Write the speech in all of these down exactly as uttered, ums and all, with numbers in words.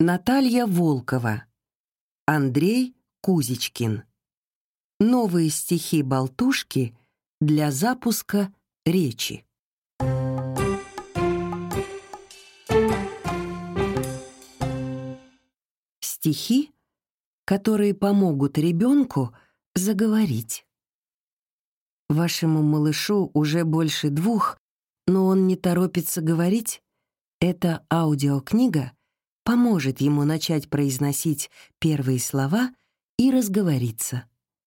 Наталья Волкова. Андрей Кузичкин. Новые стихи-болтушки для запуска речи. Стихи, которые помогут ребенку заговорить. Вашему малышу уже больше двух, но он не торопится говорить. Эта аудиокнига поможет ему начать произносить первые слова и разговориться.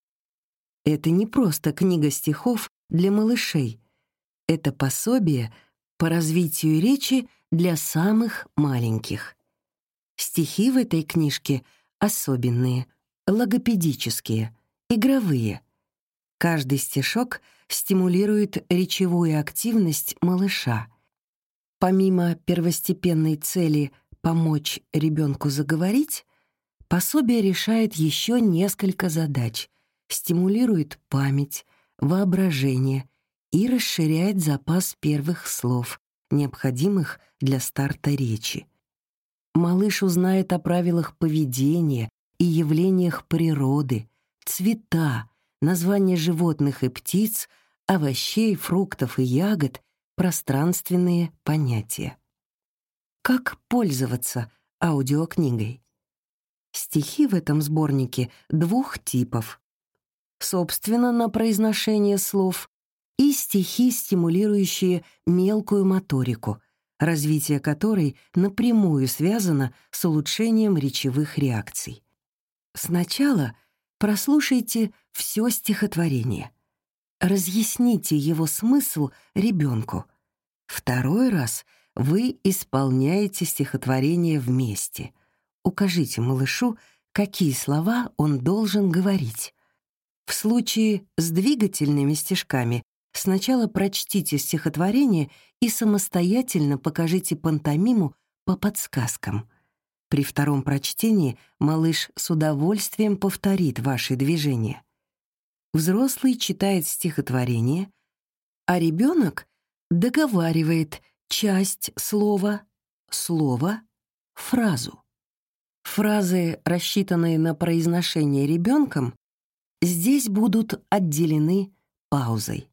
Это не просто книга стихов для малышей. Это пособие по развитию речи для самых маленьких. Стихи в этой книжке особенные, логопедические, игровые. Каждый стишок стимулирует речевую активность малыша. Помимо первостепенной цели помочь ребенку заговорить, пособие решает еще несколько задач, стимулирует память, воображение и расширяет запас первых слов, необходимых для старта речи. Малыш узнает о правилах поведения и явлениях природы, цвета, названия животных и птиц, овощей, фруктов и ягод, пространственные понятия. Как пользоваться аудиокнигой? Стихи в этом сборнике двух типов. Собственно, на произношение слов и стихи, стимулирующие мелкую моторику, развитие которой напрямую связано с улучшением речевых реакций. Сначала прослушайте все стихотворение. Разъясните его смысл ребенку. Второй раз вы исполняете стихотворение вместе. Укажите малышу, какие слова он должен говорить. В случае с двигательными стишками сначала прочтите стихотворение и самостоятельно покажите пантомиму по подсказкам. При втором прочтении малыш с удовольствием повторит ваши движения. Взрослый читает стихотворение, а ребенок договаривает часть слова, слово, фразу. Фразы, рассчитанные на произношение ребенком, здесь будут отделены паузой.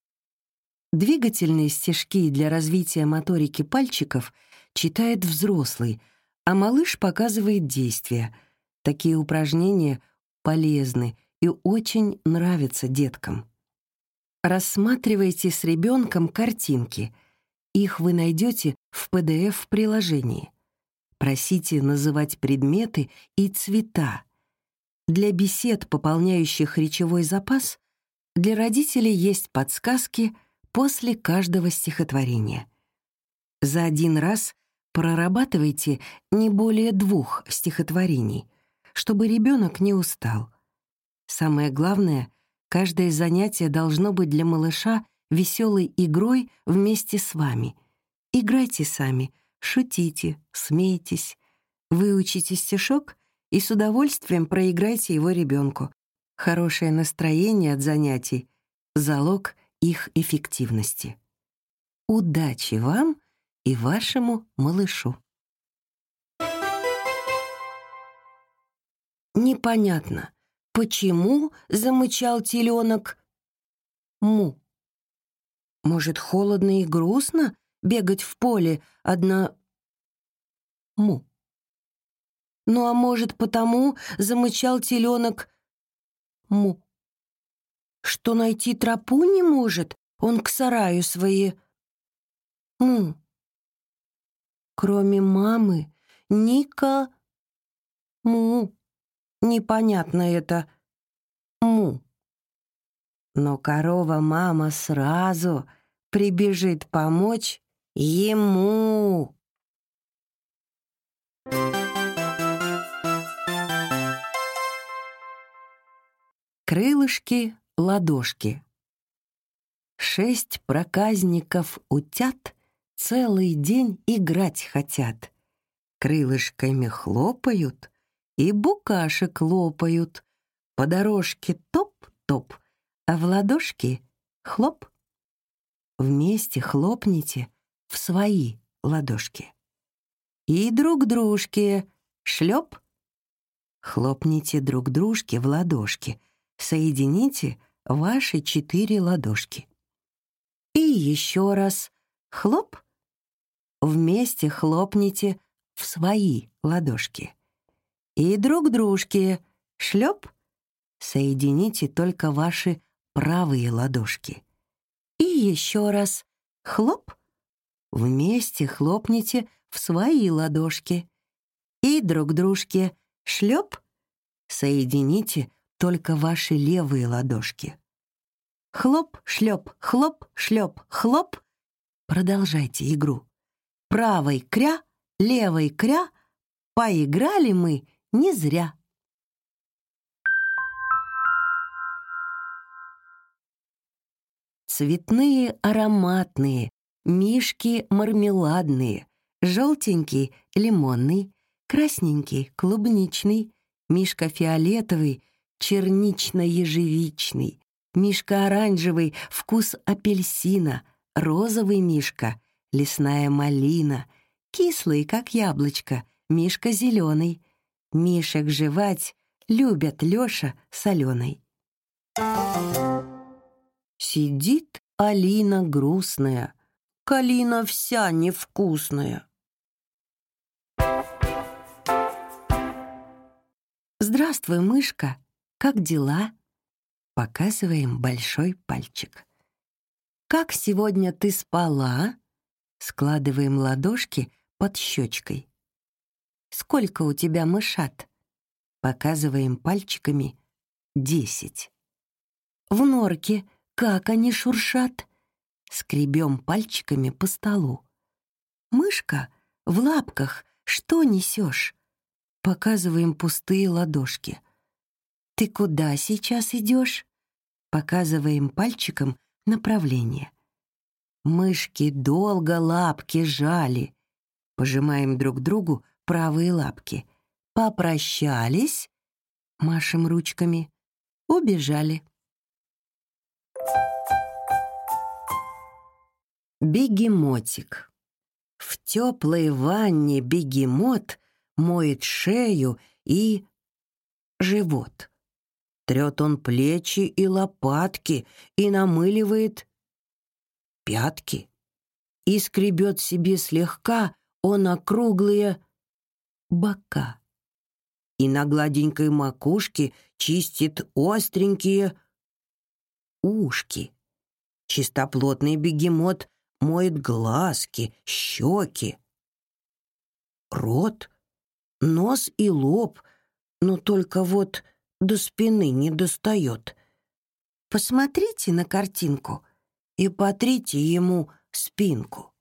Двигательные стишки для развития моторики пальчиков читает взрослый, а малыш показывает действия. Такие упражнения полезны и очень нравятся деткам. Рассматривайте с ребенком картинки. Их вы найдете в пи ди эф-приложении. Просите называть предметы и цвета. Для бесед, пополняющих речевой запас, для родителей есть подсказки после каждого стихотворения. За один раз прорабатывайте не более двух стихотворений, чтобы ребенок не устал. Самое главное, каждое занятие должно быть для малыша веселой игрой вместе с вами. Играйте сами, шутите, смейтесь. Выучите стишок и с удовольствием проиграйте его ребенку. Хорошее настроение от занятий — залог их эффективности. Удачи вам и вашему малышу. Непонятно, почему замычал теленок му. Может, холодно и грустно бегать в поле одна му. Ну а может, потому замычал теленок му, что найти тропу не может он к сараю свои му. Кроме мамы никому непонятно это му. Но корова-мама сразу прибежит помочь ему. Крылышки-ладошки. Шесть проказников утят целый день играть хотят. Крылышками хлопают и букашек лопают. По дорожке топ-топ, а в ладошки хлоп. Вместе хлопните в свои ладошки. И друг дружке шлеп. Хлопните друг дружке в ладошки, соедините ваши четыре ладошки. И еще раз хлоп. Вместе хлопните в свои ладошки. И друг дружке шлеп. Соедините только ваши правые ладошки. И еще раз хлоп. Вместе хлопните в свои ладошки. И друг дружке шлеп. Соедините только ваши левые ладошки. Хлоп, шлеп, хлоп, шлеп, хлоп. Продолжайте игру. Правой кря, левой кря. Поиграли мы не зря. Цветные ароматные, мишки мармеладные, желтенький лимонный, красненький клубничный, мишка фиолетовый, чернично-ежевичный, мишка оранжевый, вкус апельсина, розовый мишка, лесная малина, кислый, как яблочко, мишка зеленый, мишек жевать любят Лёша с Аленой. Сидит Алина грустная, калина вся невкусная. Здравствуй, мышка, как дела? Показываем большой пальчик. Как сегодня ты спала? Складываем ладошки под щечкой. Сколько у тебя мышат? Показываем пальчиками десять. В норке как они шуршат? Скребем пальчиками по столу. Мышка, в лапках что несешь? Показываем пустые ладошки. Ты куда сейчас идешь? Показываем пальчиком направление. Мышки долго лапки жали. Пожимаем друг другу правые лапки. Попрощались, машем ручками, убежали. Бегемотик. В теплой ванне бегемот моет шею и живот. Трет он плечи и лопатки и намыливает пятки. И скребет себе слегка он округлые бока. И на гладенькой макушке чистит остренькие ушки. Чистоплотный бегемот моет глазки, щеки, рот, нос и лоб, но только вот до спины не достает. Посмотрите на картинку и потрите ему спинку.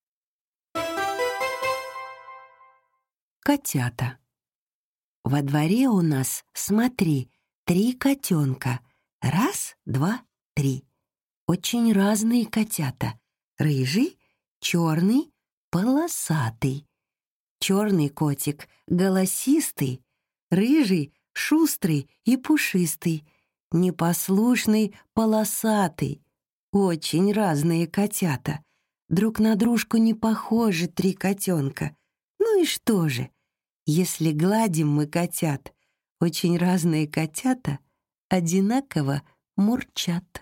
Котята. Во дворе у нас, смотри, три котенка. Раз, два, три. Очень разные котята. Рыжий, черный, полосатый. Черный котик голосистый, рыжий, шустрый и пушистый, непослушный, полосатый. Очень разные котята. Друг на дружку не похожи три котенка. Ну и что же, если гладим мы котят, очень разные котята одинаково мурчат.